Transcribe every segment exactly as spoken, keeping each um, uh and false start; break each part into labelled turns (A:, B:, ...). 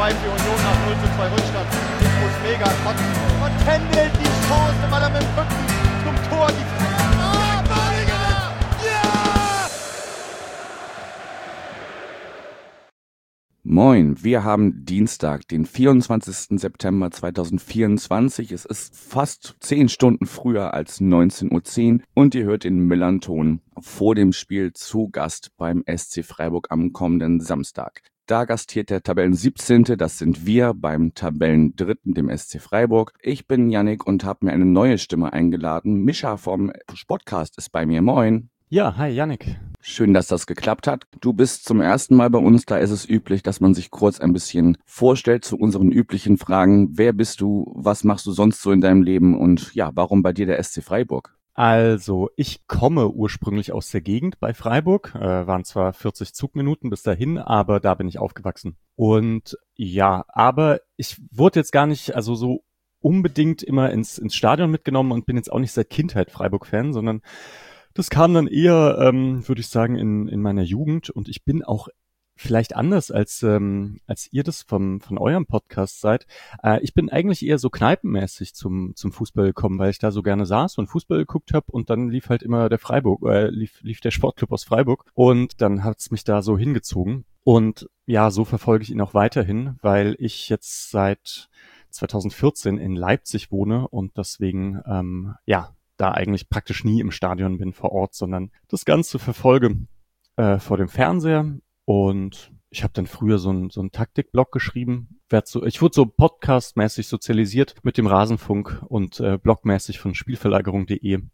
A: zwei für Union nach null zu zwei Rückstand. Infos mega kotzen. Und Kendall die Chance, weil er mit dem Rücken zum Tor die Ah, Badiger! Ja!
B: Moin, wir haben Dienstag, den vierundzwanzigsten September zweitausendvierundzwanzig. Es ist fast zehn Stunden früher als neunzehn Uhr zehn und ihr hört den Millern-Ton vor dem Spiel zu Gast beim S C Freiburg am kommenden Samstag. Da gastiert der Tabellen-siebzehnte, das sind wir, beim Tabellendritten, dem S C Freiburg. Ich bin Yannick und habe mir eine neue Stimme eingeladen. Mischa vom Sportcast ist bei mir. Moin.
C: Ja, hi Yannick.
B: Schön, dass das geklappt hat. Du bist zum ersten Mal bei uns, da ist es üblich, dass man sich kurz ein bisschen vorstellt zu unseren üblichen Fragen. Wer bist du, was machst du sonst so in deinem Leben und ja, warum bei dir der S C Freiburg?
C: Also, ich komme ursprünglich aus der Gegend bei Freiburg, äh, waren zwar vierzig Zugminuten bis dahin, aber da bin ich aufgewachsen. Und ja, aber ich wurde jetzt gar nicht, also so unbedingt immer ins, ins Stadion mitgenommen und bin jetzt auch nicht seit Kindheit Freiburg-Fan, sondern das kam dann eher, ähm, würde ich sagen, in, in meiner Jugend und ich bin auch vielleicht anders als ähm, als ihr das vom von eurem Podcast seid. Äh, ich bin eigentlich eher so kneipenmäßig zum zum Fußball gekommen, weil ich da so gerne saß und Fußball geguckt habe und dann lief halt immer der Freiburg, äh, lief lief der Sportclub aus Freiburg und dann hat's mich da so hingezogen und ja, so verfolge ich ihn auch weiterhin, weil ich jetzt seit zweitausendvierzehn in Leipzig wohne und deswegen ähm, ja da eigentlich praktisch nie im Stadion bin vor Ort, sondern das Ganze verfolge äh, vor dem Fernseher. Und ich habe dann früher so einen so einen Taktikblog geschrieben. Werd so, ich wurde so podcastmäßig sozialisiert mit dem Rasenfunk und äh, blogmäßig von Spielverlagerung punkt de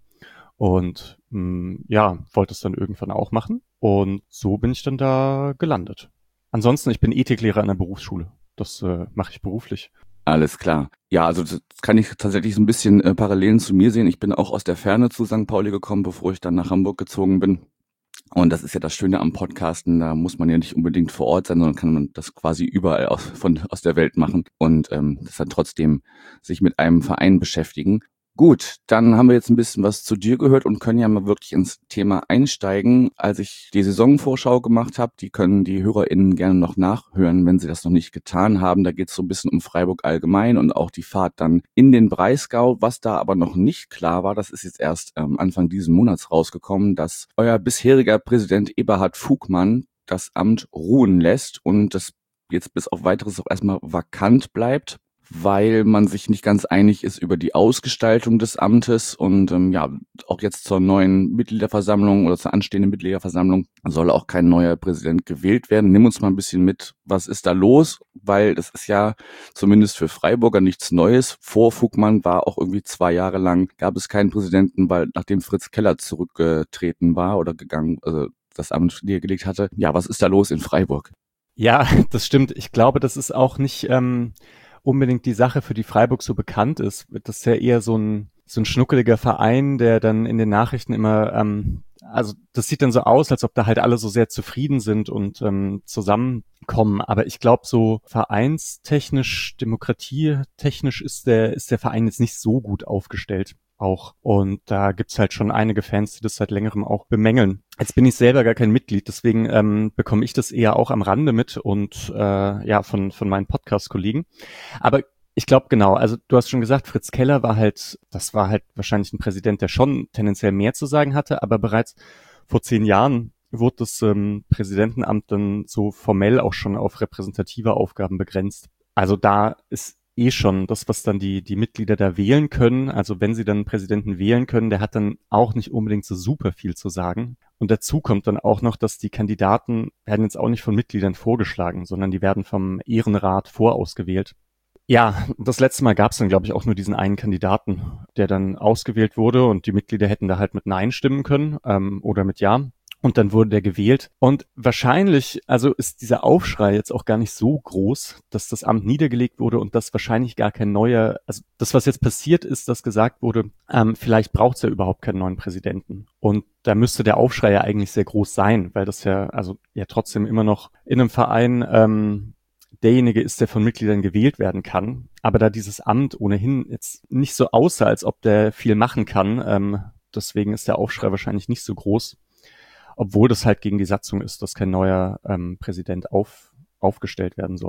C: und mh, ja, wollte es dann irgendwann auch machen. Und so bin ich dann da gelandet. Ansonsten, ich bin Ethiklehrer an der Berufsschule. Das äh, mache ich beruflich.
B: Alles klar. Ja, also das kann ich tatsächlich so ein bisschen äh, Parallelen zu mir sehen. Ich bin auch aus der Ferne zu Sankt Pauli gekommen, bevor ich dann nach Hamburg gezogen bin. Und das ist ja das Schöne am Podcasten, da muss man ja nicht unbedingt vor Ort sein, sondern kann man das quasi überall aus, von, aus der Welt machen und ähm, das dann trotzdem sich mit einem Verein beschäftigen. Gut, dann haben wir jetzt ein bisschen was zu dir gehört und können ja mal wirklich ins Thema einsteigen. Als ich die Saisonvorschau gemacht habe, die können die HörerInnen gerne noch nachhören, wenn sie das noch nicht getan haben. Da geht es so ein bisschen um Freiburg allgemein und auch die Fahrt dann in den Breisgau. Was da aber noch nicht klar war, das ist jetzt erst ähm, Anfang diesen Monats rausgekommen, dass euer bisheriger Präsident Eberhard Fugmann das Amt ruhen lässt und das jetzt bis auf Weiteres auch erstmal vakant bleibt, weil man sich nicht ganz einig ist über die Ausgestaltung des Amtes und ähm, ja, auch jetzt zur neuen Mitgliederversammlung oder zur anstehenden Mitgliederversammlung soll auch kein neuer Präsident gewählt werden. Nimm uns mal ein bisschen mit, was ist da los, weil das ist ja zumindest für Freiburger nichts Neues. Vor Fugmann war auch irgendwie zwei Jahre lang, gab es keinen Präsidenten, weil nachdem Fritz Keller zurückgetreten war oder gegangen, also das Amt niedergelegt hatte. Ja, was ist da los in Freiburg?
C: Ja, das stimmt. Ich glaube, das ist auch nicht ähm unbedingt die Sache, für die Freiburg so bekannt ist. Das ist ja eher so ein so ein schnuckeliger Verein, der dann in den Nachrichten immer, ähm, also das sieht dann so aus, als ob da halt alle so sehr zufrieden sind und ähm, zusammenkommen. Aber ich glaube, so vereinstechnisch, demokratietechnisch ist der ist der Verein jetzt nicht so gut aufgestellt auch. Und da gibt's halt schon einige Fans, die das seit längerem auch bemängeln. Jetzt bin ich selber gar kein Mitglied, deswegen ähm, bekomme ich das eher auch am Rande mit und äh, ja, von von meinen Podcast-Kollegen. Aber ich glaube genau, also du hast schon gesagt, Fritz Keller war halt, das war halt wahrscheinlich ein Präsident, der schon tendenziell mehr zu sagen hatte, aber bereits vor zehn Jahren wurde das ähm, Präsidentenamt dann so formell auch schon auf repräsentative Aufgaben begrenzt. Also da ist eh schon das, was dann die die Mitglieder da wählen können, also wenn sie dann einen Präsidenten wählen können, der hat dann auch nicht unbedingt so super viel zu sagen. Und dazu kommt dann auch noch, dass die Kandidaten werden jetzt auch nicht von Mitgliedern vorgeschlagen, sondern die werden vom Ehrenrat vorausgewählt. Ja, das letzte Mal gab es dann, glaube ich, auch nur diesen einen Kandidaten, der dann ausgewählt wurde und die Mitglieder hätten da halt mit Nein stimmen können ähm, oder mit Ja. Und dann wurde der gewählt. Und wahrscheinlich, also ist dieser Aufschrei jetzt auch gar nicht so groß, dass das Amt niedergelegt wurde und dass wahrscheinlich gar kein neuer, also das, was jetzt passiert ist, dass gesagt wurde, ähm, vielleicht braucht es ja überhaupt keinen neuen Präsidenten. Und da müsste der Aufschrei ja eigentlich sehr groß sein, weil das ja, also ja trotzdem immer noch in einem Verein ähm, derjenige ist, der von Mitgliedern gewählt werden kann. Aber da dieses Amt ohnehin jetzt nicht so aussah, als ob der viel machen kann, ähm, deswegen ist der Aufschrei wahrscheinlich nicht so groß. Obwohl das halt gegen die Satzung ist, dass kein neuer ähm, Präsident auf, aufgestellt werden sollte.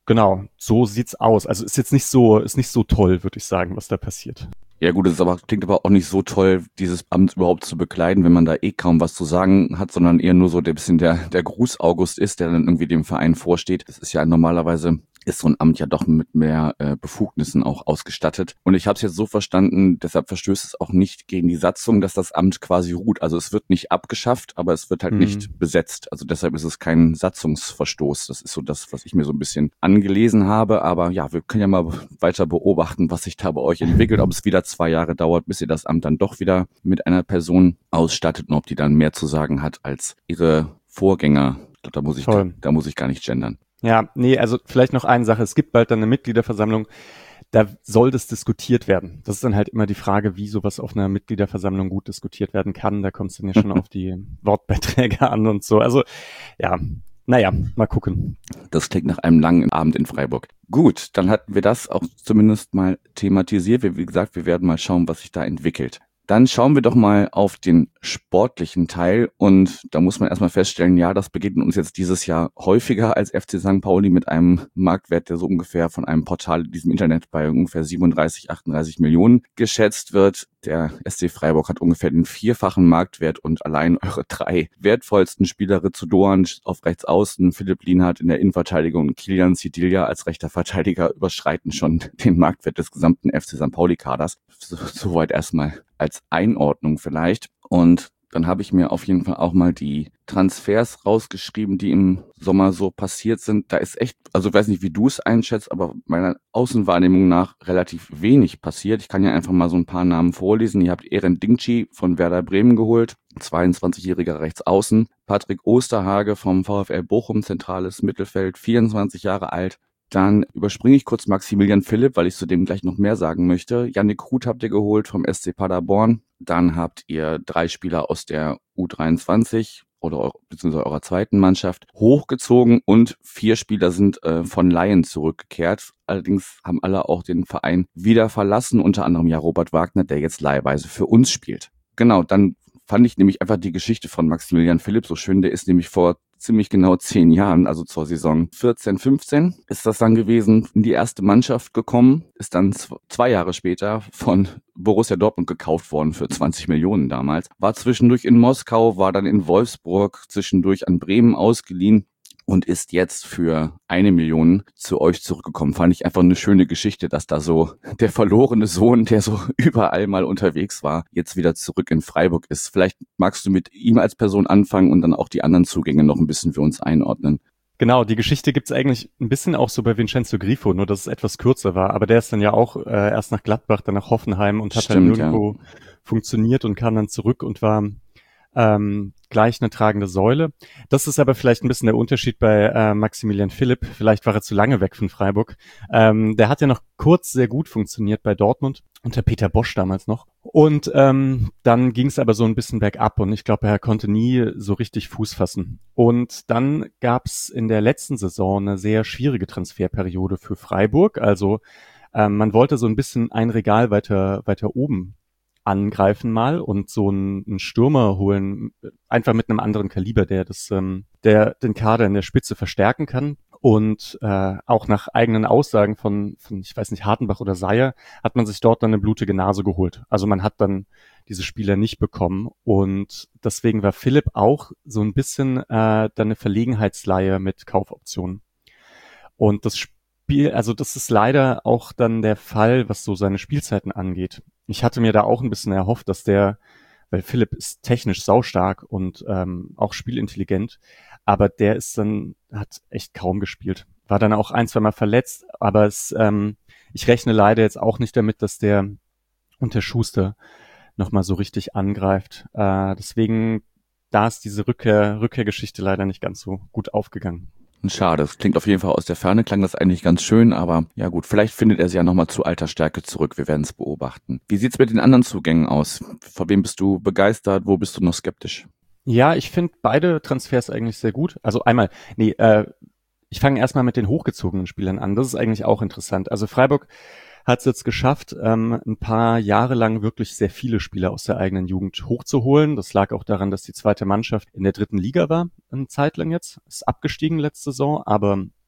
C: Genau, so sieht's aus. Also ist jetzt nicht so, ist nicht so toll, würde ich sagen, was da passiert.
B: Ja gut, es ist aber, klingt aber auch nicht so toll, dieses Amt überhaupt zu bekleiden, wenn man da eh kaum was zu sagen hat, sondern eher nur so ein bisschen der, der Gruß-August ist, der dann irgendwie dem Verein vorsteht. Das ist ja normalerweise, ist so ein Amt ja doch mit mehr äh, Befugnissen auch ausgestattet. Und ich habe es jetzt so verstanden, deshalb verstößt es auch nicht gegen die Satzung, dass das Amt quasi ruht. Also es wird nicht abgeschafft, aber es wird halt
C: Hm.
B: nicht besetzt. Also deshalb ist es kein Satzungsverstoß. Das ist so das, was ich mir so ein bisschen angelesen habe. Aber ja, wir können ja mal weiter beobachten, was sich da bei euch entwickelt, ob es wieder zwei Jahre dauert, bis ihr das Amt dann doch wieder mit einer Person ausstattet und ob die dann mehr zu sagen hat als ihre Vorgänger. Ich glaube, da muss ich,
C: Toll.
B: da muss ich gar nicht gendern.
C: Ja, nee, also vielleicht noch eine Sache. Es gibt bald dann eine Mitgliederversammlung. Da soll das diskutiert werden. Das ist dann halt immer die Frage, wie sowas auf einer Mitgliederversammlung gut diskutiert werden kann. Da kommt es dann ja schon auf die Wortbeiträge an und so. Also ja, naja, mal gucken.
B: Das klingt nach einem langen Abend in Freiburg. Gut, dann hatten wir das auch zumindest mal thematisiert. Wir, wie gesagt, wir werden mal schauen, was sich da entwickelt. Dann schauen wir doch mal auf den sportlichen Teil und da muss man erstmal feststellen, ja, das begegnet uns jetzt dieses Jahr häufiger als F C Sankt Pauli mit einem Marktwert, der so ungefähr von einem Portal in diesem Internet bei ungefähr siebenunddreißig, achtunddreißig Millionen geschätzt wird. Der S C Freiburg hat ungefähr den vierfachen Marktwert und allein eure drei wertvollsten Spieler, Ritsu Doan auf rechts außen, Philipp Lienhardt in der Innenverteidigung und Kilian Sidilia als rechter Verteidiger überschreiten schon den Marktwert des gesamten F C Sankt Pauli-Kaders. So, soweit erstmal als Einordnung vielleicht. Und dann habe ich mir auf jeden Fall auch mal die Transfers rausgeschrieben, die im Sommer so passiert sind. Da ist echt, also ich weiß nicht, wie du es einschätzt, aber meiner Außenwahrnehmung nach relativ wenig passiert. Ich kann ja einfach mal so ein paar Namen vorlesen. Ihr habt Eren Dingchi von Werder Bremen geholt, zweiundzwanzigjähriger Rechtsaußen. Patrick Osterhage vom VfL Bochum, zentrales Mittelfeld, vierundzwanzig Jahre alt. Dann überspringe ich kurz Maximilian Philipp, weil ich zu dem gleich noch mehr sagen möchte. Yannick Huth habt ihr geholt vom S C Paderborn. Dann habt ihr drei Spieler aus der U dreiundzwanzig oder eure, beziehungsweise eurer zweiten Mannschaft hochgezogen und vier Spieler sind äh, von Laien zurückgekehrt. Allerdings haben alle auch den Verein wieder verlassen, unter anderem ja Robert Wagner, der jetzt leihweise für uns spielt. Genau, dann fand ich nämlich einfach die Geschichte von Maximilian Philipp so schön. Der ist nämlich vor ziemlich genau zehn Jahren, also zur Saison vierzehn, fünfzehn, ist das dann gewesen, in die erste Mannschaft gekommen, ist dann zwei Jahre später von Borussia Dortmund gekauft worden für zwanzig Millionen damals, war zwischendurch in Moskau, war dann in Wolfsburg, zwischendurch an Bremen ausgeliehen und ist jetzt für eine Million zu euch zurückgekommen. Fand ich einfach eine schöne Geschichte, dass da so der verlorene Sohn, der so überall mal unterwegs war, jetzt wieder zurück in Freiburg ist. Vielleicht magst du mit ihm als Person anfangen und dann auch die anderen Zugänge noch ein bisschen für uns einordnen.
C: Genau, die Geschichte gibt's eigentlich ein bisschen auch so bei Vincenzo Grifo, nur dass es etwas kürzer war. Aber der ist dann ja auch äh, erst nach Gladbach, dann nach Hoffenheim und hat
B: Stimmt,
C: dann nirgendwo
B: ja.
C: funktioniert und kam dann zurück und war ähm, gleich eine tragende Säule. Das ist aber vielleicht ein bisschen der Unterschied bei äh, Maximilian Philipp. Vielleicht war er zu lange weg von Freiburg. Ähm, der hat ja noch kurz sehr gut funktioniert bei Dortmund, unter Peter Bosch damals noch. Und ähm, dann ging es aber so ein bisschen bergab und ich glaube, er konnte nie so richtig Fuß fassen. Und dann gab es in der letzten Saison eine sehr schwierige Transferperiode für Freiburg. Also ähm, man wollte so ein bisschen ein Regal weiter weiter oben angreifen mal und so einen, einen Stürmer holen, einfach mit einem anderen Kaliber, der das, ähm, der den Kader in der Spitze verstärken kann. Und äh, auch nach eigenen Aussagen von, von, ich weiß nicht, Hartenbach oder Seyer, hat man sich dort dann eine blutige Nase geholt. Also man hat dann diese Spieler nicht bekommen. Und deswegen war Philipp auch so ein bisschen äh, dann eine Verlegenheitsleihe mit Kaufoptionen. Und das Spiel, also das ist leider auch dann der Fall, was so seine Spielzeiten angeht. Ich hatte mir da auch ein bisschen erhofft, dass der, weil Philipp ist technisch saustark und ähm, auch spielintelligent, aber der ist dann, hat echt kaum gespielt. War dann auch ein, zwei Mal verletzt, aber es, ähm, ich rechne leider jetzt auch nicht damit, dass der unter Schuster nochmal so richtig angreift. Äh, deswegen, da ist diese Rückkehr, Rückkehrgeschichte leider nicht ganz so gut aufgegangen.
B: Schade, das klingt auf jeden Fall aus der Ferne, klang das eigentlich ganz schön, aber ja gut, vielleicht findet er sie ja nochmal zu alter Stärke zurück, wir werden es beobachten. Wie sieht's mit den anderen Zugängen aus? Vor wem bist du begeistert, wo bist du noch skeptisch?
C: Ja, ich finde beide Transfers eigentlich sehr gut. Also einmal, nee, äh, ich fange erstmal mit den hochgezogenen Spielern an, das ist eigentlich auch interessant. Also Freiburg hat es jetzt geschafft, ähm, ein paar Jahre lang wirklich sehr viele Spieler aus der eigenen Jugend hochzuholen. Das lag auch daran, dass die zweite Mannschaft in der dritten Liga war, eine Zeit lang jetzt. Ist abgestiegen letzte Saison, aber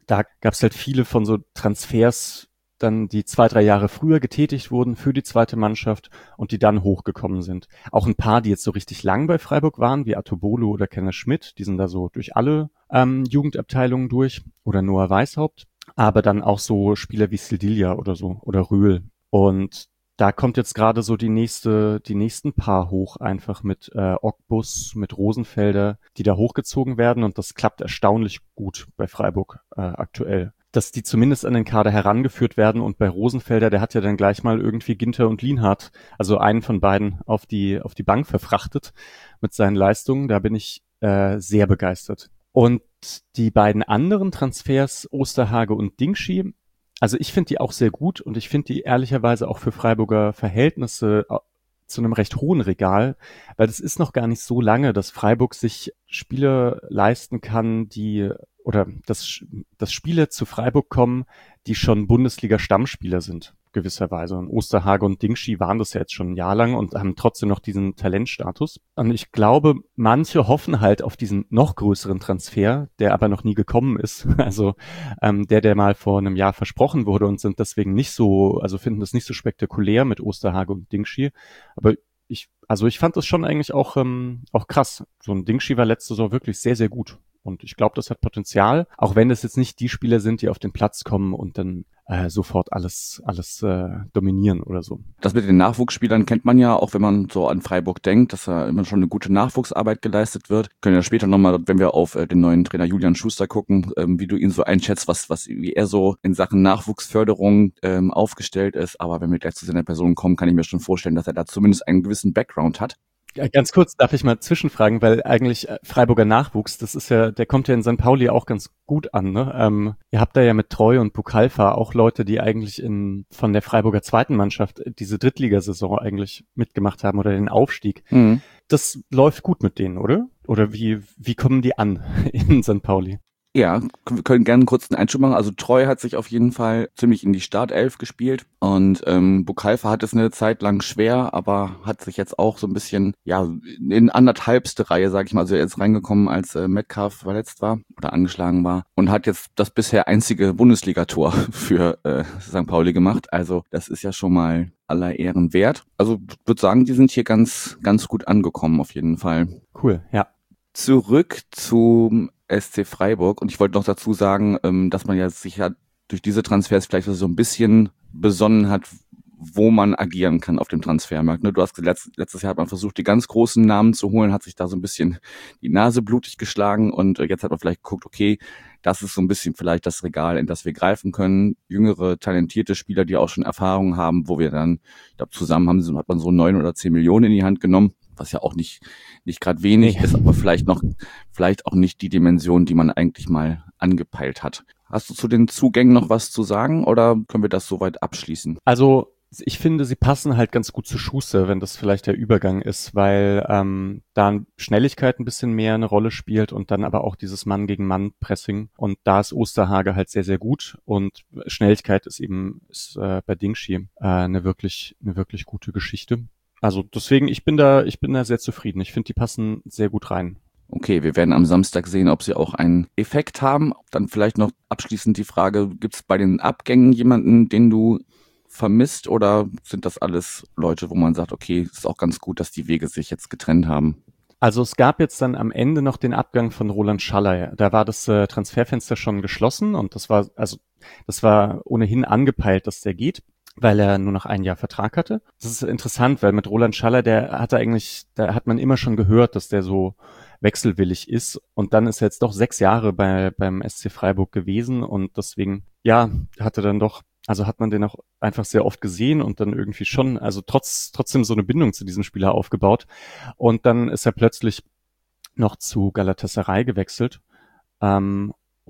C: da gab es halt viele von so Transfers, dann die zwei, drei Jahre früher getätigt wurden für die zweite Mannschaft und die dann hochgekommen sind. Auch ein paar, die jetzt so richtig lang bei Freiburg waren, wie Atobolo oder Kenner Schmidt, die sind da so durch alle ähm, Jugendabteilungen durch, oder Noah Weishaupt, aber dann auch so Spieler wie Sildilia oder so oder Rühl. Und da kommt jetzt gerade so die nächste, die nächsten paar hoch, einfach mit äh, Ogbus, mit Rosenfelder, die da hochgezogen werden, und das klappt erstaunlich gut bei Freiburg äh, aktuell. Dass die zumindest an den Kader herangeführt werden, und bei Rosenfelder, der hat ja dann gleich mal irgendwie Ginter und Lienhardt, also einen von beiden, auf die auf die Bank verfrachtet mit seinen Leistungen. Da bin ich äh, sehr begeistert. Und die beiden anderen Transfers, Osterhage und Dingschi, also ich finde die auch sehr gut, und ich finde die ehrlicherweise auch für Freiburger Verhältnisse zu einem recht hohen Regal, weil das ist noch gar nicht so lange, dass Freiburg sich Spieler leisten kann, die oder dass, dass Spieler zu Freiburg kommen, die schon Bundesliga-Stammspieler sind, gewisserweise. Und Osterhage und Dingschi waren das ja jetzt schon ein Jahr lang und haben trotzdem noch diesen Talentstatus. Und ich glaube, manche hoffen halt auf diesen noch größeren Transfer, der aber noch nie gekommen ist. Also ähm, der, der mal vor einem Jahr versprochen wurde, und sind deswegen nicht so, also finden das nicht so spektakulär mit Osterhage und Dingschi. Aber ich, also ich fand das schon eigentlich auch, ähm, auch krass. So ein Dingschi war letzte Saison wirklich sehr, sehr gut. Und ich glaube, das hat Potenzial, auch wenn es jetzt nicht die Spieler sind, die auf den Platz kommen und dann äh, sofort alles alles äh, dominieren oder so.
B: Das mit den Nachwuchsspielern kennt man ja, auch wenn man so an Freiburg denkt, dass da immer schon eine gute Nachwuchsarbeit geleistet wird. Wir können ja später nochmal, wenn wir auf äh, den neuen Trainer Julian Schuster gucken, ähm, wie du ihn so einschätzt, was was wie er so in Sachen Nachwuchsförderung ähm, aufgestellt ist. Aber wenn wir gleich zu seiner Person kommen, kann ich mir schon vorstellen, dass er da zumindest einen gewissen Background hat.
C: Ja, ganz kurz darf ich mal zwischenfragen, weil eigentlich äh, Freiburger Nachwuchs, das ist ja, der kommt ja in Sankt Pauli auch ganz gut an, ne? Ähm, ihr habt da ja mit Treu und Bukalfa auch Leute, die eigentlich in von der Freiburger zweiten Mannschaft diese Drittligasaison eigentlich mitgemacht haben oder den Aufstieg.
B: Mhm.
C: Das läuft gut mit denen, oder? Oder wie wie kommen die an in Sankt Pauli?
B: Ja, wir können gerne einen kurzen Einschub machen. Also Treu hat sich auf jeden Fall ziemlich in die Startelf gespielt, und ähm, Bukalfa hat es eine Zeit lang schwer, aber hat sich jetzt auch so ein bisschen, ja, in anderthalbste Reihe, sag ich mal, also er ist reingekommen, als äh, Metcalf verletzt war oder angeschlagen war, und hat jetzt das bisher einzige Bundesligator für äh, Sankt Pauli gemacht. Also das ist ja schon mal aller Ehren wert. Also ich würde sagen, die sind hier ganz, ganz gut angekommen auf jeden Fall.
C: Cool, ja.
B: Zurück zum S C Freiburg, und ich wollte noch dazu sagen, dass man ja sich ja durch diese Transfers vielleicht so ein bisschen besonnen hat, wo man agieren kann auf dem Transfermarkt. Du hast gesagt, letztes Jahr hat man versucht, die ganz großen Namen zu holen, hat sich da so ein bisschen die Nase blutig geschlagen, und jetzt hat man vielleicht geguckt, okay, das ist so ein bisschen vielleicht das Regal, in das wir greifen können. Jüngere, talentierte Spieler, die auch schon Erfahrung haben, wo wir dann, ich glaube, zusammen haben, hat man so neun oder zehn Millionen in die Hand genommen, was ja auch nicht nicht gerade wenig ist, aber vielleicht noch, vielleicht auch nicht die Dimension, die man eigentlich mal angepeilt hat. Hast du zu den Zugängen noch was zu sagen, oder können wir das soweit abschließen?
C: Also ich finde, sie passen halt ganz gut zu Schuster, wenn das vielleicht der Übergang ist, weil ähm, da Schnelligkeit ein bisschen mehr eine Rolle spielt, und dann aber auch dieses Mann-gegen-Mann-Pressing. Und da ist Osterhage halt sehr, sehr gut, und Schnelligkeit ist eben ist, äh, bei Dingschi äh, eine wirklich eine wirklich gute Geschichte. Also deswegen, ich bin da, ich bin da sehr zufrieden. Ich finde, die passen sehr gut rein.
B: Okay, wir werden am Samstag sehen, ob sie auch einen Effekt haben. Dann vielleicht noch abschließend die Frage, gibt es bei den Abgängen jemanden, den du vermisst, oder sind das alles Leute, wo man sagt, okay, es ist auch ganz gut, dass die Wege sich jetzt getrennt haben?
C: Also es gab jetzt dann am Ende noch den Abgang von Roland Schaller. Da war das äh, Transferfenster schon geschlossen, und das war, also das war ohnehin angepeilt, dass der geht, weil er nur noch ein Jahr Vertrag hatte. Das ist interessant, weil mit Roland Schaller, der hatte eigentlich, da hat man immer schon gehört, dass der so wechselwillig ist, und dann ist er jetzt doch sechs Jahre bei beim S C Freiburg gewesen, und deswegen, ja, hatte dann doch, also hat man den auch einfach sehr oft gesehen und dann irgendwie schon, also trotz trotzdem so eine Bindung zu diesem Spieler aufgebaut, und dann ist er plötzlich noch zu Galatasaray gewechselt, ähm,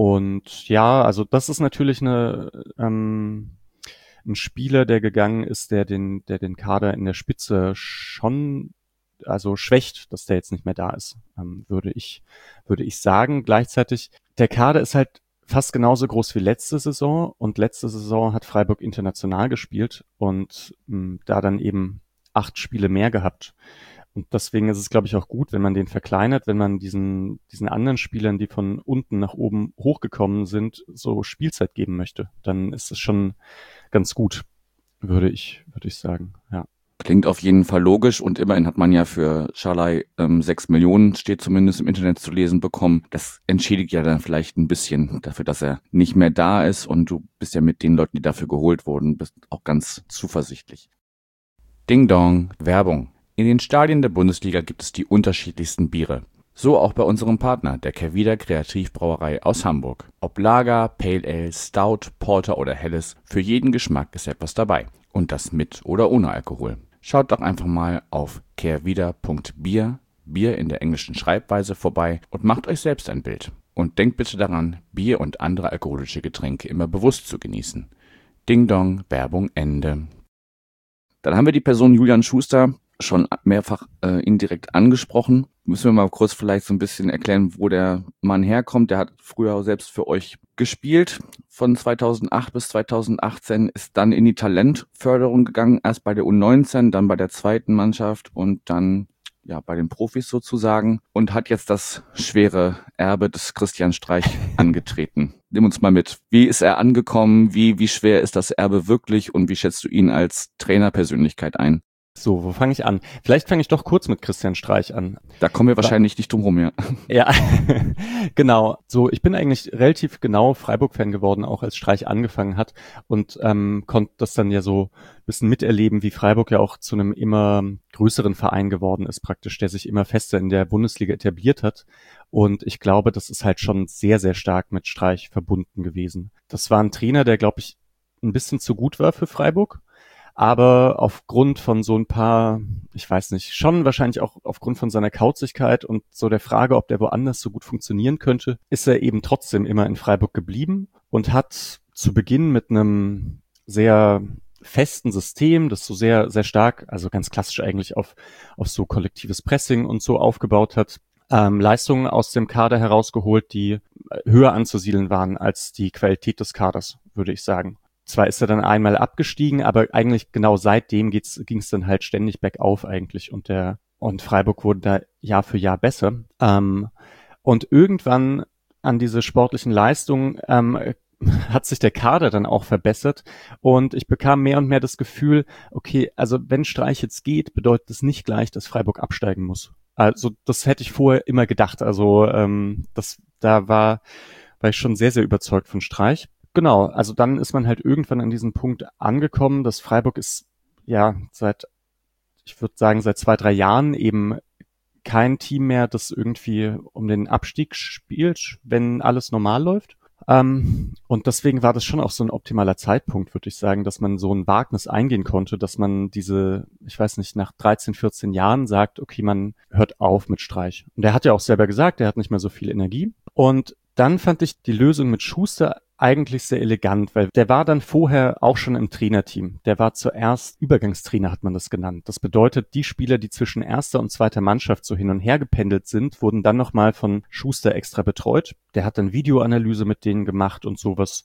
C: und ja, also das ist natürlich eine ähm, ein Spieler, der gegangen ist, der den, der den Kader in der Spitze schon, also schwächt, dass der jetzt nicht mehr da ist, ähm, würde ich, würde ich sagen. Gleichzeitig, der Kader ist halt fast genauso groß wie letzte Saison, und letzte Saison hat Freiburg international gespielt und mh, da dann eben acht Spiele mehr gehabt. Und deswegen ist es, glaube ich, auch gut, wenn man den verkleinert, wenn man diesen, diesen anderen Spielern, die von unten nach oben hochgekommen sind, so Spielzeit geben möchte. Dann ist es schon ganz gut, würde ich, würde ich sagen, ja.
B: Klingt auf jeden Fall logisch und immerhin hat man ja für Schalai ähm, sechs Millionen, steht zumindest im Internet zu lesen, bekommen. Das entschädigt ja dann vielleicht ein bisschen dafür, dass er nicht mehr da ist und du bist ja mit den Leuten, die dafür geholt wurden, bist auch ganz zuversichtlich. Ding Dong, Werbung. In den Stadien der Bundesliga gibt es die unterschiedlichsten Biere. So auch bei unserem Partner, der Kehrwieder Kreativbrauerei aus Hamburg. Ob Lager, Pale Ale, Stout, Porter oder Helles, für jeden Geschmack ist etwas dabei. Und das mit oder ohne Alkohol. Schaut doch einfach mal auf kehrwieder punkt bier, Bier in der englischen Schreibweise, vorbei und macht euch selbst ein Bild. Und denkt bitte daran, Bier und andere alkoholische Getränke immer bewusst zu genießen. Ding Dong, Werbung Ende. Dann haben wir die Person Julian Schuster schon mehrfach äh, indirekt angesprochen. Müssen wir mal kurz vielleicht so ein bisschen erklären, wo der Mann herkommt. Der hat früher selbst für euch gespielt. Von zweitausendacht bis zweitausendachtzehn ist dann in die Talentförderung gegangen. Erst bei der U neunzehn, dann bei der zweiten Mannschaft und dann ja bei den Profis sozusagen. Und hat jetzt das schwere Erbe des Christian Streich angetreten. Nimm uns mal mit. Wie ist er angekommen? Wie, wie schwer ist das Erbe wirklich? Und wie schätzt du ihn als Trainerpersönlichkeit ein?
C: So, wo fange ich an? Vielleicht fange ich doch kurz mit Christian Streich an.
B: Da kommen wir wahrscheinlich nicht drum rum, ja.
C: Ja, genau. So, ich bin eigentlich relativ genau Freiburg-Fan geworden, auch als Streich angefangen hat und ähm, konnte das dann ja so ein bisschen miterleben, wie Freiburg ja auch zu einem immer größeren Verein geworden ist praktisch, der sich immer fester in der Bundesliga etabliert hat. Und ich glaube, das ist halt schon sehr, sehr stark mit Streich verbunden gewesen. Das war ein Trainer, der, glaube ich, ein bisschen zu gut war für Freiburg. Aber aufgrund von so ein paar, ich weiß nicht, schon wahrscheinlich auch aufgrund von seiner Kauzigkeit und so der Frage, ob der woanders so gut funktionieren könnte, ist er eben trotzdem immer in Freiburg geblieben und hat zu Beginn mit einem sehr festen System, das so sehr, sehr stark, also ganz klassisch eigentlich auf, auf so kollektives Pressing und so aufgebaut hat, ähm, Leistungen aus dem Kader herausgeholt, die höher anzusiedeln waren als die Qualität des Kaders, würde ich sagen. Zwar ist er dann einmal abgestiegen, aber eigentlich genau seitdem ging es dann halt ständig bergauf eigentlich und der und Freiburg wurde da Jahr für Jahr besser. Ähm, und irgendwann an diese sportlichen Leistungen ähm, hat sich der Kader dann auch verbessert und ich bekam mehr und mehr das Gefühl, okay, also wenn Streich jetzt geht, bedeutet das nicht gleich, dass Freiburg absteigen muss. Also das hätte ich vorher immer gedacht. Also ähm, das da war, war ich schon sehr, sehr überzeugt von Streich. Genau, also dann ist man halt irgendwann an diesem Punkt angekommen, dass Freiburg ist ja seit, ich würde sagen, seit zwei, drei Jahren eben kein Team mehr, das irgendwie um den Abstieg spielt, wenn alles normal läuft. Ähm, und deswegen war das schon auch so ein optimaler Zeitpunkt, würde ich sagen, dass man so ein Wagnis eingehen konnte, dass man diese, ich weiß nicht, nach dreizehn, vierzehn Jahren sagt, okay, man hört auf mit Streich. Und er hat ja auch selber gesagt, er hat nicht mehr so viel Energie. Und dann fand ich die Lösung mit Schuster eigentlich sehr elegant, weil der war dann vorher auch schon im Trainerteam. Der war zuerst Übergangstrainer, hat man das genannt. Das bedeutet, die Spieler, die zwischen erster und zweiter Mannschaft so hin und her gependelt sind, wurden dann nochmal von Schuster extra betreut. Der hat dann Videoanalyse mit denen gemacht und sowas.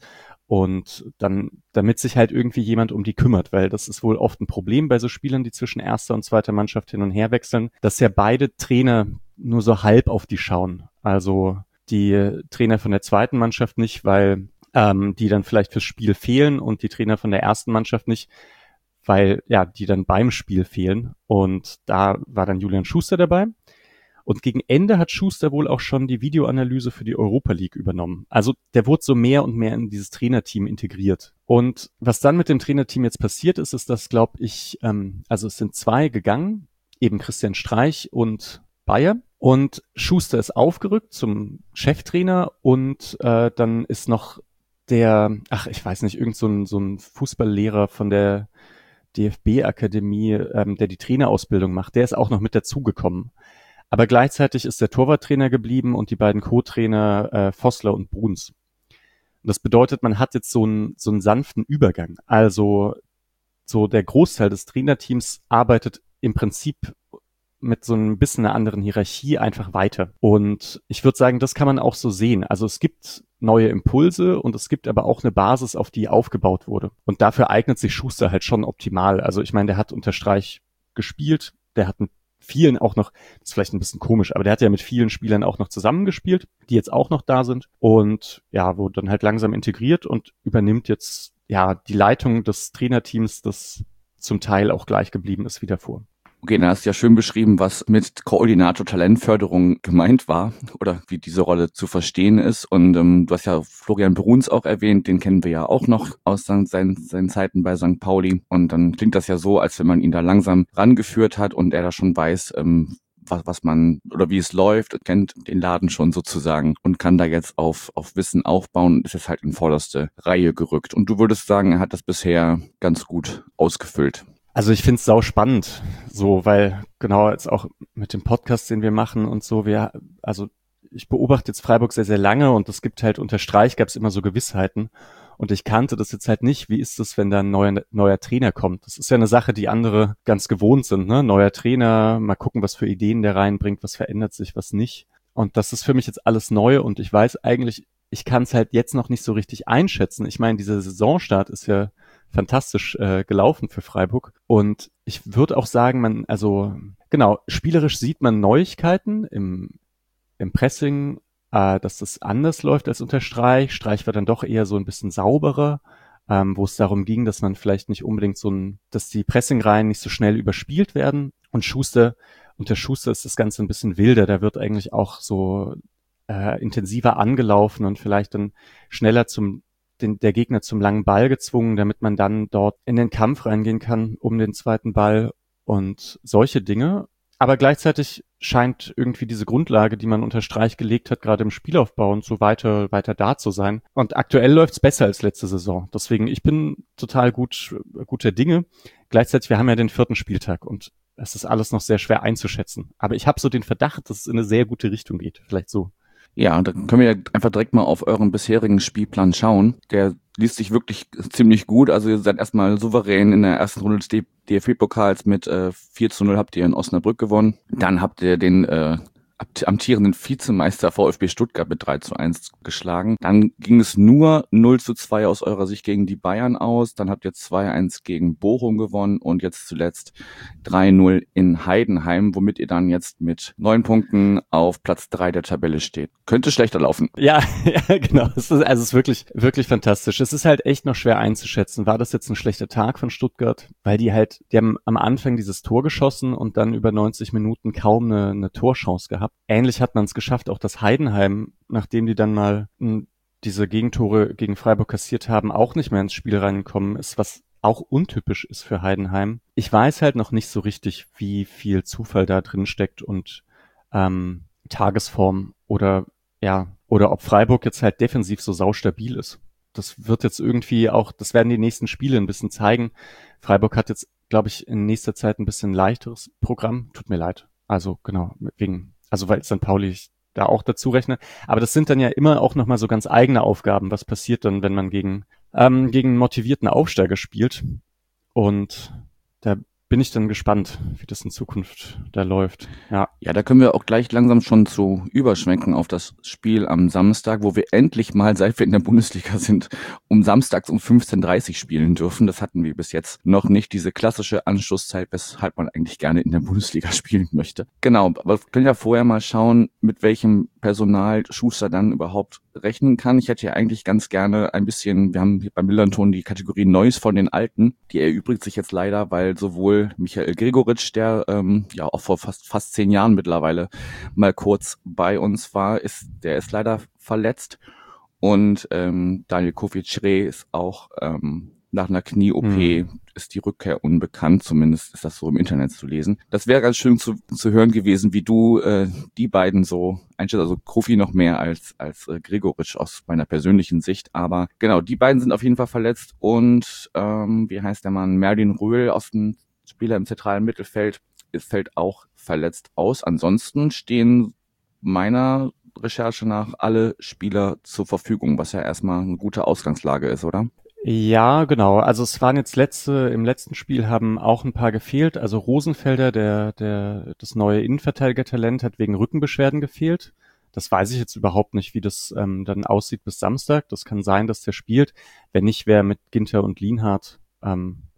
C: Und dann, damit sich halt irgendwie jemand um die kümmert, weil das ist wohl oft ein Problem bei so Spielern, die zwischen erster und zweiter Mannschaft hin und her wechseln, dass ja beide Trainer nur so halb auf die schauen. Also die Trainer von der zweiten Mannschaft nicht, weil ähm, die dann vielleicht fürs Spiel fehlen und die Trainer von der ersten Mannschaft nicht, weil ja die dann beim Spiel fehlen. Und da war dann Julian Schuster dabei. Und gegen Ende hat Schuster wohl auch schon die Videoanalyse für die Europa League übernommen. Also der wurde so mehr und mehr in dieses Trainerteam integriert. Und was dann mit dem Trainerteam jetzt passiert ist, ist, dass, glaube ich, ähm, also es sind zwei gegangen, eben Christian Streich und Bayer. Und Schuster ist aufgerückt zum Cheftrainer und äh, dann ist noch der, ach, ich weiß nicht, irgend so ein, so ein Fußballlehrer von der D F B-Akademie, ähm, der die Trainerausbildung macht, der ist auch noch mit dazugekommen. Aber gleichzeitig ist der Torwarttrainer geblieben und die beiden Co-Trainer äh, Vossler und Bruns. Und das bedeutet, man hat jetzt so einen, so einen sanften Übergang. Also so der Großteil des Trainerteams arbeitet im Prinzip mit so ein bisschen einer anderen Hierarchie einfach weiter. Und ich würde sagen, das kann man auch so sehen. Also es gibt neue Impulse und es gibt aber auch eine Basis, auf die aufgebaut wurde. Und dafür eignet sich Schuster halt schon optimal. Also ich meine, der hat unter Streich gespielt, der hat ein vielen auch noch, das ist vielleicht ein bisschen komisch, aber der hat ja mit vielen Spielern auch noch zusammengespielt, die jetzt auch noch da sind und ja, wurde dann halt langsam integriert und übernimmt jetzt ja die Leitung des Trainerteams, das zum Teil auch gleich geblieben ist wie davor.
B: Okay, dann hast du ja schön beschrieben, was mit Koordinator Talentförderung gemeint war oder wie diese Rolle zu verstehen ist. Und ähm, du hast ja Florian Bruns auch erwähnt, den kennen wir ja auch noch aus seinen, seinen Zeiten bei Sankt Pauli. Und dann klingt das ja so, als wenn man ihn da langsam rangeführt hat und er da schon weiß, ähm, was, was man oder wie es läuft, kennt den Laden schon sozusagen und kann da jetzt auf, auf Wissen aufbauen und ist jetzt halt in vorderste Reihe gerückt. Und du würdest sagen, er hat das bisher ganz gut ausgefüllt.
C: Also ich find's sau spannend, so, weil genau jetzt auch mit dem Podcast, den wir machen und so, wir, also ich beobachte jetzt Freiburg sehr, sehr lange und es gibt halt unter Streich gab's immer so Gewissheiten und ich kannte das jetzt halt nicht. Wie ist es, wenn da ein neuer, neuer Trainer kommt? Das ist ja eine Sache, die andere ganz gewohnt sind, ne? Neuer Trainer, mal gucken, was für Ideen der reinbringt, was verändert sich, was nicht. Und das ist für mich jetzt alles neu und ich weiß eigentlich, ich kann's halt jetzt noch nicht so richtig einschätzen. Ich meine, dieser Saisonstart ist ja fantastisch äh, gelaufen für Freiburg. Und ich würde auch sagen, man, also genau, spielerisch sieht man Neuigkeiten im, im Pressing, äh, dass das anders läuft als unter Streich. Streich war dann doch eher so ein bisschen sauberer, ähm, wo es darum ging, dass man vielleicht nicht unbedingt so ein, dass die Pressingreihen nicht so schnell überspielt werden. Und Schuster, unter Schuster ist das Ganze ein bisschen wilder. Da wird eigentlich auch so äh, intensiver angelaufen und vielleicht dann schneller zum Den, der Gegner zum langen Ball gezwungen, damit man dann dort in den Kampf reingehen kann um den zweiten Ball und solche Dinge. Aber gleichzeitig scheint irgendwie diese Grundlage, die man unter Streich gelegt hat, gerade im Spielaufbau und so weiter, weiter da zu sein. Und aktuell läuft's besser als letzte Saison. Deswegen, ich bin total gut, guter Dinge. Gleichzeitig, wir haben ja den vierten Spieltag und es ist alles noch sehr schwer einzuschätzen. Aber ich habe so den Verdacht, dass es in eine sehr gute Richtung geht. Vielleicht so.
B: Ja, dann können wir einfach direkt mal auf euren bisherigen Spielplan schauen. Der liest sich wirklich ziemlich gut. Also ihr seid erstmal souverän in der ersten Runde des D F B-Pokals mit äh, vier zu null habt ihr in Osnabrück gewonnen. Dann habt ihr den äh, amtierenden Vizemeister VfB Stuttgart mit drei zu eins geschlagen. Dann ging es nur null zu zwei aus eurer Sicht gegen die Bayern aus. Dann habt ihr zwei eins gegen Bochum gewonnen und jetzt zuletzt drei null in Heidenheim, womit ihr dann jetzt mit neun Punkten auf Platz drei der Tabelle steht. Könnte schlechter laufen.
C: Ja, ja, genau. Es ist, also es ist wirklich, wirklich fantastisch. Es ist halt echt noch schwer einzuschätzen. War das jetzt ein schlechter Tag von Stuttgart? Weil die halt, die haben am Anfang dieses Tor geschossen und dann über neunzig Minuten kaum eine, eine Torchance gehabt. Ähnlich hat man es geschafft, auch das Heidenheim, nachdem die dann mal m, diese Gegentore gegen Freiburg kassiert haben, auch nicht mehr ins Spiel reingekommen ist, was auch untypisch ist für Heidenheim. Ich weiß halt noch nicht so richtig, wie viel Zufall da drin steckt und ähm, Tagesform oder ja, oder ob Freiburg jetzt halt defensiv so saustabil ist. Das wird jetzt irgendwie auch, das werden die nächsten Spiele ein bisschen zeigen. Freiburg hat jetzt, glaube ich, in nächster Zeit ein bisschen leichteres Programm. Tut mir leid. Also genau, wegen Also weil Sankt Pauli ich da auch dazu rechne. Aber das sind dann ja immer auch nochmal so ganz eigene Aufgaben. Was passiert dann, wenn man gegen, ähm, gegen einen motivierten Aufsteiger spielt? Und da bin ich dann gespannt, wie das in Zukunft da läuft. Ja,
B: Ja, da können wir auch gleich langsam schon zu überschwenken auf das Spiel am Samstag, wo wir endlich mal, seit wir in der Bundesliga sind, um samstags um fünfzehn Uhr dreißig spielen dürfen. Das hatten wir bis jetzt noch nicht, diese klassische Anschlusszeit, weshalb man eigentlich gerne in der Bundesliga spielen möchte. Genau, aber wir können ja vorher mal schauen, mit welchem Personal Schuster dann überhaupt rechnen kann. Ich hätte ja eigentlich ganz gerne ein bisschen, wir haben hier beim Millanton die Kategorie Neues von den Alten, die erübrigt sich jetzt leider, weil sowohl Michael Gregoritsch, der ähm, ja auch vor fast fast zehn Jahren mittlerweile mal kurz bei uns war, ist der ist leider verletzt und ähm, Daniel Kofi-Chre ist auch ähm, nach einer Knie-O P hm. ist die Rückkehr unbekannt, zumindest ist das so im Internet zu lesen. Das wäre ganz schön zu, zu hören gewesen, wie du äh, die beiden so einstellst, also Kofi noch mehr als als äh, Gregoritsch aus meiner persönlichen Sicht, aber genau, die beiden sind auf jeden Fall verletzt und ähm, wie heißt der Mann, Merlin Röhl aus dem Spieler im zentralen Mittelfeld, fällt auch verletzt aus. Ansonsten stehen meiner Recherche nach alle Spieler zur Verfügung, was ja erstmal eine gute Ausgangslage ist, oder?
C: Ja, genau. Also es waren jetzt letzte, im letzten Spiel haben auch ein paar gefehlt. Also Rosenfelder, der, der, das neue Innenverteidiger-Talent, hat wegen Rückenbeschwerden gefehlt. Das weiß ich jetzt überhaupt nicht, wie das ähm, dann aussieht bis Samstag. Das kann sein, dass der spielt. Wenn nicht, wäre mit Ginter und Lienhardt ähm,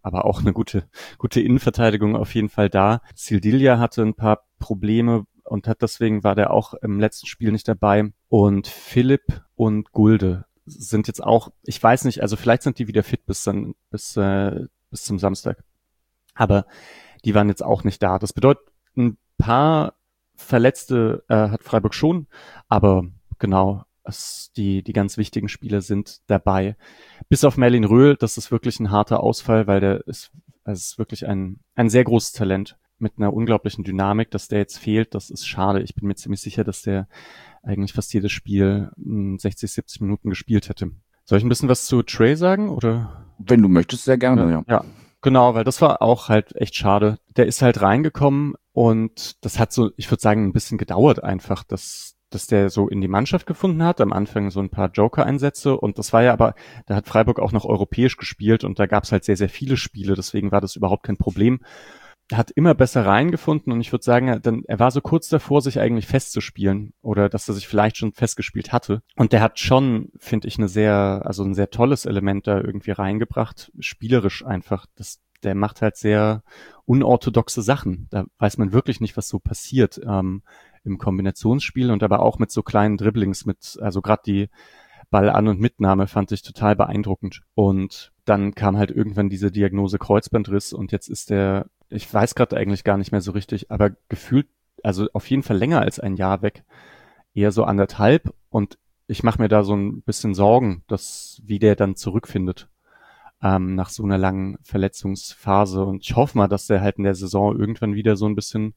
C: aber auch eine gute, gute Innenverteidigung auf jeden Fall da. Sildilia hatte ein paar Probleme und hat deswegen war der auch im letzten Spiel nicht dabei. Und Philipp und Gulde sind jetzt auch, ich weiß nicht, also vielleicht sind die wieder fit bis dann, bis, äh, bis zum Samstag. Aber die waren jetzt auch nicht da. Das bedeutet, ein paar Verletzte äh, hat Freiburg schon, aber genau, es, die, die ganz wichtigen Spieler sind dabei. Bis auf Merlin Röhl, das ist wirklich ein harter Ausfall, weil der ist, es ist wirklich ein, ein sehr großes Talent mit einer unglaublichen Dynamik, dass der jetzt fehlt. Das ist schade. Ich bin mir ziemlich sicher, dass der eigentlich fast jedes Spiel sechzig, siebzig Minuten gespielt hätte. Soll ich ein bisschen was zu Trey sagen, oder?
B: Wenn du möchtest, sehr gerne, ja.
C: Ja, genau, weil das war auch halt echt schade. Der ist halt reingekommen und das hat so, ich würde sagen, ein bisschen gedauert einfach, dass dass der so in die Mannschaft gefunden hat. Am Anfang so ein paar Joker-Einsätze und das war ja aber, da hat Freiburg auch noch europäisch gespielt und da gab es halt sehr, sehr viele Spiele, deswegen war das überhaupt kein Problem. Er hat immer besser reingefunden und ich würde sagen, dann, er war so kurz davor, sich eigentlich festzuspielen oder dass er sich vielleicht schon festgespielt hatte. Und der hat schon, finde ich, eine sehr, also ein sehr tolles Element da irgendwie reingebracht, spielerisch einfach. Das, der macht halt sehr unorthodoxe Sachen. Da weiß man wirklich nicht, was so passiert ähm, im Kombinationsspiel und aber auch mit so kleinen Dribblings, mit, also gerade die Ball-An- und Mitnahme fand ich total beeindruckend. Und dann kam halt irgendwann diese Diagnose Kreuzbandriss und jetzt ist der, ich weiß gerade eigentlich gar nicht mehr so richtig, aber gefühlt, also auf jeden Fall länger als ein Jahr weg, eher so anderthalb und ich mache mir da so ein bisschen Sorgen, dass wie der dann zurückfindet ähm, nach so einer langen Verletzungsphase und ich hoffe mal, dass der halt in der Saison irgendwann wieder so ein bisschen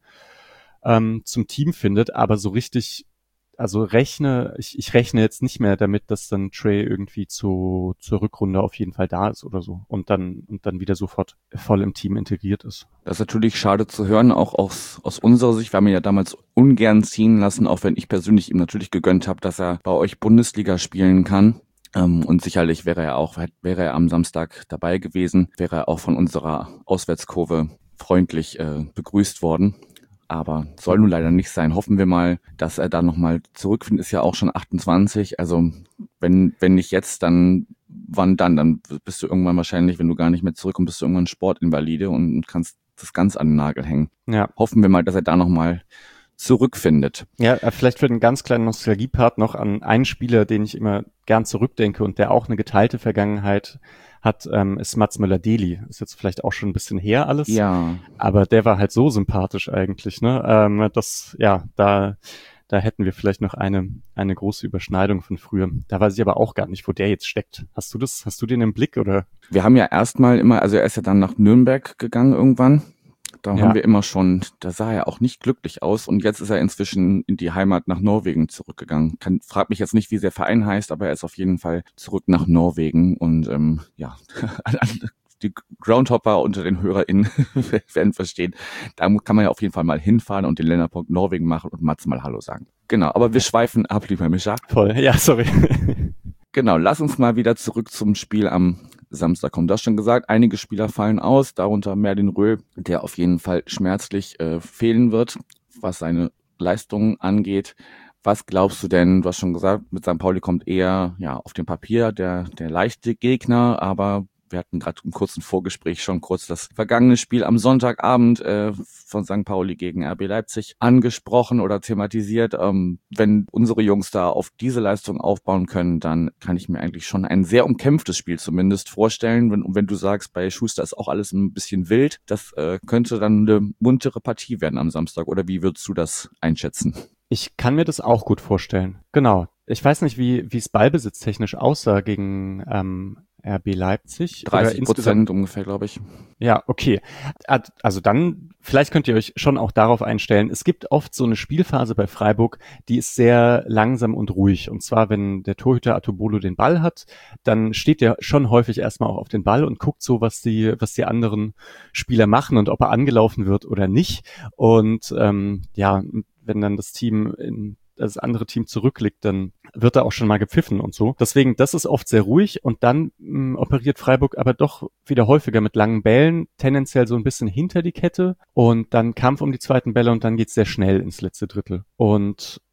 C: ähm, zum Team findet, aber so richtig, also rechne, ich, ich rechne jetzt nicht mehr damit, dass dann Trey irgendwie zu, zur Rückrunde auf jeden Fall da ist oder so und dann, und dann wieder sofort voll im Team integriert ist.
B: Das ist natürlich schade zu hören, auch aus, aus unserer Sicht. Wir haben ihn ja damals ungern ziehen lassen, auch wenn ich persönlich ihm natürlich gegönnt habe, dass er bei euch Bundesliga spielen kann. Ähm, und sicherlich wäre er auch, wäre er am Samstag dabei gewesen, wäre er auch von unserer Auswärtskurve freundlich äh, begrüßt worden. Aber soll nun leider nicht sein. Hoffen wir mal, dass er da nochmal zurückfindet. Ist ja auch schon achtundzwanzig. Also wenn wenn nicht jetzt, dann wann dann? Dann bist du irgendwann wahrscheinlich, wenn du gar nicht mehr zurückkommst, bist du irgendwann Sportinvalide und kannst das ganz an den Nagel hängen.
C: Ja.
B: Hoffen wir mal, dass er da nochmal zurückfindet.
C: Ja, vielleicht für einen ganz kleinen Nostalgiepart noch an einen Spieler, den ich immer gern zurückdenke und der auch eine geteilte Vergangenheit hat, ähm, ist Mats Möller-Deli. Ist jetzt vielleicht auch schon ein bisschen her alles.
B: Ja.
C: Aber der war halt so sympathisch eigentlich, ne? Ähm, das, ja, da, da hätten wir vielleicht noch eine, eine große Überschneidung von früher. Da weiß ich aber auch gar nicht, wo der jetzt steckt. Hast du das, hast du den im Blick oder?
B: Wir haben ja erstmal immer, also er ist ja dann nach Nürnberg gegangen irgendwann. Da
C: Ja.
B: haben wir immer schon, da sah er auch nicht glücklich aus und jetzt ist er inzwischen in die Heimat nach Norwegen zurückgegangen. Kann, frag mich jetzt nicht, wie der Verein heißt, aber er ist auf jeden Fall zurück nach Norwegen und ähm, ja, die Groundhopper unter den HörerInnen werden verstehen. Da kann man ja auf jeden Fall mal hinfahren und den Länderpunkt Norwegen machen und Mats mal Hallo sagen. Genau, aber wir schweifen ab, lieber Mischa.
C: Voll, ja, sorry.
B: Genau, lass uns mal wieder zurück zum Spiel am Samstag kommen. Du hast schon gesagt, einige Spieler fallen aus, darunter Merlin Röhl, der auf jeden Fall schmerzlich äh, fehlen wird, was seine Leistungen angeht. Was glaubst du denn, du hast schon gesagt, mit Sankt Pauli kommt eher ja auf dem Papier der der leichte Gegner, aber wir hatten gerade im kurzen Vorgespräch schon kurz das vergangene Spiel am Sonntagabend äh, von Sankt Pauli gegen R B Leipzig angesprochen oder thematisiert. Ähm, wenn unsere Jungs da auf diese Leistung aufbauen können, dann kann ich mir eigentlich schon ein sehr umkämpftes Spiel zumindest vorstellen. Wenn, und wenn du sagst, bei Schuster ist auch alles ein bisschen wild, das äh, könnte dann eine muntere Partie werden am Samstag. Oder wie würdest du das einschätzen?
C: Ich kann mir das auch gut vorstellen. Genau. Ich weiß nicht, wie wie es ballbesitztechnisch aussah gegen ähm, R B Leipzig.
B: dreißig Prozent ungefähr, glaube ich.
C: Ja, okay. Also dann, vielleicht könnt ihr euch schon auch darauf einstellen. Es gibt oft so eine Spielphase bei Freiburg, die ist sehr langsam und ruhig. Und zwar, wenn der Torhüter Atobolo den Ball hat, dann steht er schon häufig erstmal auch auf den Ball und guckt so, was die was die anderen Spieler machen und ob er angelaufen wird oder nicht. Und ähm, ja, wenn dann das Team in das andere Team zurückliegt, dann wird da auch schon mal gepfiffen und so. Deswegen, das ist oft sehr ruhig und dann mh, operiert Freiburg aber doch wieder häufiger mit langen Bällen, tendenziell so ein bisschen hinter die Kette und dann Kampf um die zweiten Bälle und dann geht's sehr schnell ins letzte Drittel. Und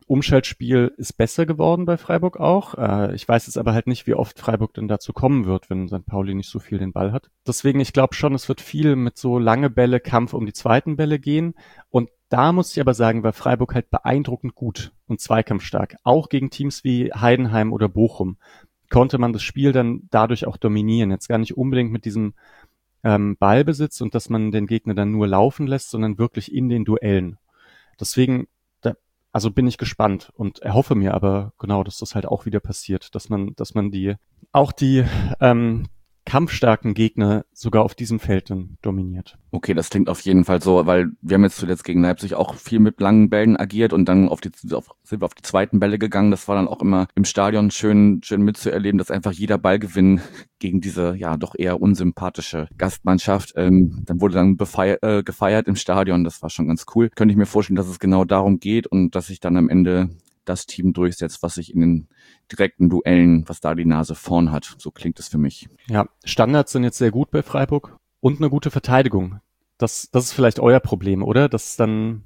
C: Umschaltspiel ist besser geworden bei Freiburg auch. Äh, ich weiß jetzt aber halt nicht, wie oft Freiburg denn dazu kommen wird, wenn Sankt Pauli nicht so viel den Ball hat. Deswegen, ich glaube schon, es wird viel mit so lange Bälle, Kampf um die zweiten Bälle gehen. Und da muss ich aber sagen, war Freiburg halt beeindruckend gut und zweikampfstark. Auch gegen Teams wie Heidenheim oder Bochum konnte man das Spiel dann dadurch auch dominieren. Jetzt gar nicht unbedingt mit diesem ähm, Ballbesitz und dass man den Gegner dann nur laufen lässt, sondern wirklich in den Duellen. Deswegen, da, also bin ich gespannt und erhoffe mir aber genau, dass das halt auch wieder passiert, dass man, dass man die, auch die ähm, kampfstarken Gegner sogar auf diesem Feld dann dominiert.
B: Okay, das klingt auf jeden Fall so, weil wir haben jetzt zuletzt gegen Leipzig auch viel mit langen Bällen agiert und dann auf die, auf, sind wir auf die zweiten Bälle gegangen. Das war dann auch immer im Stadion schön, schön mitzuerleben, dass einfach jeder Ballgewinn gegen diese, ja, doch eher unsympathische Gastmannschaft, ähm, dann wurde dann befeiert, äh, gefeiert im Stadion. Das war schon ganz cool. Könnte ich mir vorstellen, dass es genau darum geht und dass sich dann am Ende das Team durchsetzt, was sich in den direkten Duellen, was da die Nase vorn hat. So klingt es für mich.
C: Ja, Standards sind jetzt sehr gut bei Freiburg und eine gute Verteidigung. Das, das ist vielleicht euer Problem, oder? Dass es dann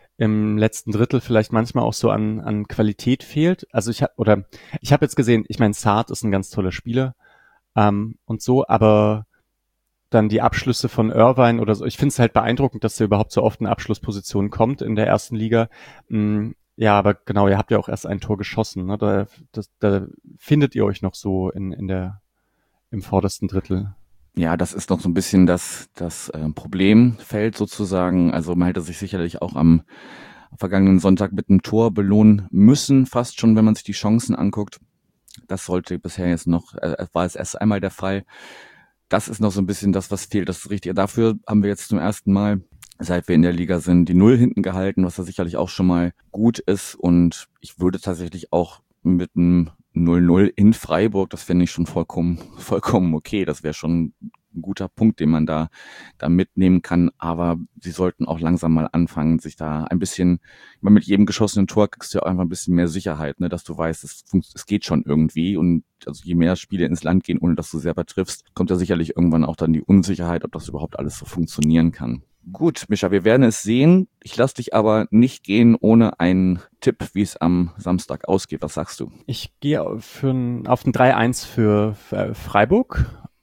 C: im letzten Drittel vielleicht manchmal auch so an, an Qualität fehlt. Also ich habe oder ich habe jetzt gesehen, ich meine, Saad ist ein ganz toller Spieler ähm, und so, aber dann die Abschlüsse von Irvine oder so. Ich finde es halt beeindruckend, dass er überhaupt so oft in Abschlusspositionen kommt in der ersten Liga. Mm, Ja, aber genau, ihr habt ja auch erst ein Tor geschossen, ne? Da, das, da findet ihr euch noch so in, in der, im vordersten Drittel.
B: Ja, das ist noch so ein bisschen das, das äh, Problemfeld sozusagen. Also man hätte sich sicherlich auch am vergangenen Sonntag mit einem Tor belohnen müssen, fast schon, wenn man sich die Chancen anguckt. Das sollte bisher jetzt noch, äh, war es erst einmal der Fall. Das ist noch so ein bisschen das, was fehlt. Das ist richtig. Dafür haben wir jetzt zum ersten Mal, seit wir in der Liga sind, die Null hinten gehalten, was da sicherlich auch schon mal gut ist. Und ich würde tatsächlich auch mit einem null null in Freiburg, das finde ich schon vollkommen, vollkommen okay. Das wäre schon ein guter Punkt, den man da, da mitnehmen kann. Aber sie sollten auch langsam mal anfangen, sich da ein bisschen, immer mit jedem geschossenen Tor kriegst du ja auch einfach ein bisschen mehr Sicherheit, ne, dass du weißt, es, es geht schon irgendwie. Und also je mehr Spiele ins Land gehen, ohne dass du selber triffst, kommt ja sicherlich irgendwann auch dann die Unsicherheit, ob das überhaupt alles so funktionieren kann. Gut, Mischa, wir werden es sehen. Ich lasse dich aber nicht gehen ohne einen Tipp, wie es am Samstag ausgeht. Was sagst du?
C: Ich gehe für ein, auf ein drei eins für, für Freiburg.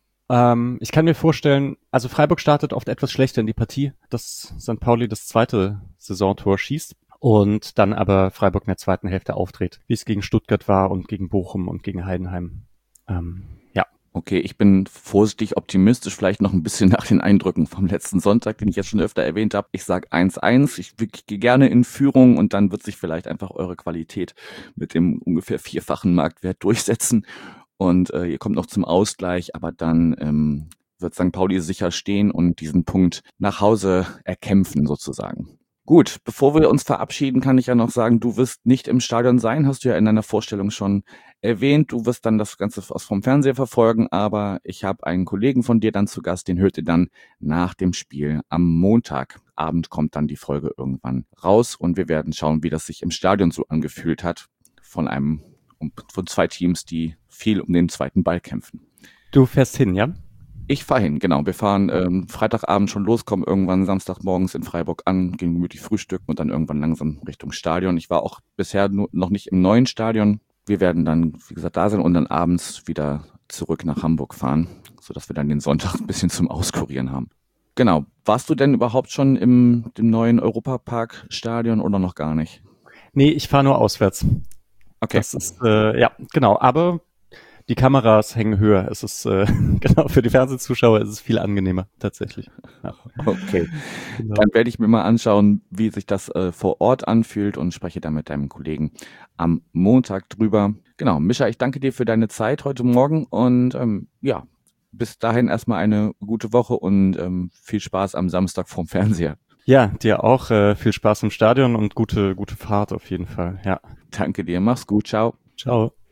C: Ähm, ich kann mir vorstellen, also Freiburg startet oft etwas schlechter in die Partie, dass Sankt Pauli das zweite Saisontor schießt und dann aber Freiburg in der zweiten Hälfte auftritt, wie es gegen Stuttgart war und gegen Bochum und gegen Heidenheim. Ähm, ja.
B: Okay, ich bin vorsichtig optimistisch, vielleicht noch ein bisschen nach den Eindrücken vom letzten Sonntag, den ich jetzt schon öfter erwähnt habe. Ich sage eins eins, ich, ich gehe gerne in Führung und dann wird sich vielleicht einfach eure Qualität mit dem ungefähr vierfachen Marktwert durchsetzen und äh, ihr kommt noch zum Ausgleich, aber dann ähm, wird Sankt Pauli sicher stehen und diesen Punkt nach Hause erkämpfen sozusagen. Gut, bevor wir uns verabschieden, kann ich ja noch sagen, du wirst nicht im Stadion sein, hast du ja in deiner Vorstellung schon erwähnt. Du wirst dann das Ganze vom Fernseher verfolgen, aber ich habe einen Kollegen von dir dann zu Gast, den hört ihr dann nach dem Spiel am Montagabend, kommt dann die Folge irgendwann raus und wir werden schauen, wie das sich im Stadion so angefühlt hat von einem, von zwei Teams, die viel um den zweiten Ball kämpfen.
C: Du fährst hin, ja?
B: Ich fahre hin, genau. Wir fahren ähm, Freitagabend schon los, kommen irgendwann Samstagmorgens in Freiburg an, gehen gemütlich frühstücken und dann irgendwann langsam Richtung Stadion. Ich war auch bisher nur, noch nicht im neuen Stadion. Wir werden dann, wie gesagt, da sein und dann abends wieder zurück nach Hamburg fahren, sodass wir dann den Sonntag ein bisschen zum Auskurieren haben. Genau. Warst du denn überhaupt schon im dem neuen Europapark-Stadion oder noch gar nicht?
C: Nee, ich fahre nur auswärts.
B: Okay.
C: Das ist, äh, ja, genau. Aber die Kameras hängen höher. Es ist, äh, genau, für die Fernsehzuschauer ist es viel angenehmer, tatsächlich. Ja.
B: Okay.
C: Genau.
B: Dann werde ich mir mal anschauen, wie sich das äh, vor Ort anfühlt und spreche dann mit deinem Kollegen am Montag drüber. Genau, Mischa, ich danke dir für deine Zeit heute Morgen und ähm, ja, bis dahin erstmal eine gute Woche und ähm, viel Spaß am Samstag vorm Fernseher.
C: Ja, dir auch äh, viel Spaß im Stadion und gute, gute Fahrt auf jeden Fall. Ja.
B: Danke dir, mach's gut, ciao.
C: Ciao.